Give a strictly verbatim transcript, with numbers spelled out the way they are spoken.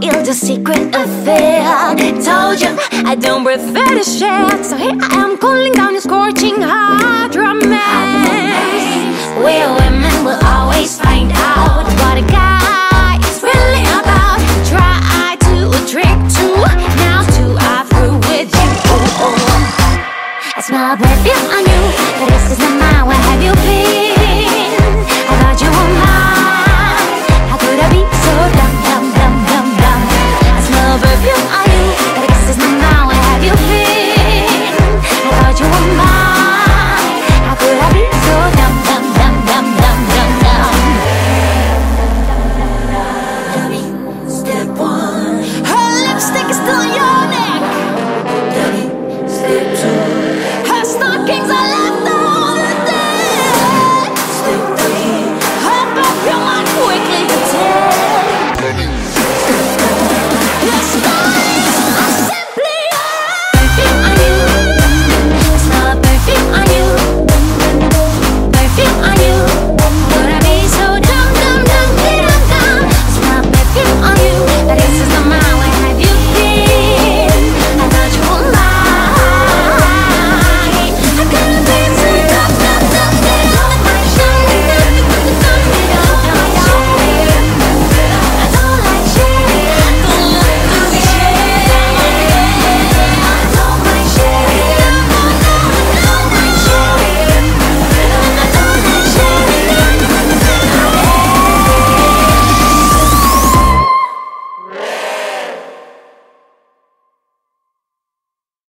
it's a secret affair. Told you I don't prefer to share. So here I am cooling down your scorching hot romance. We women will always find out what a guy is really about. Try to a trick too. Now two are through with you. Oh, oh. I smell perfume on you, but this is not mine. Where have you been? I thought you were mine.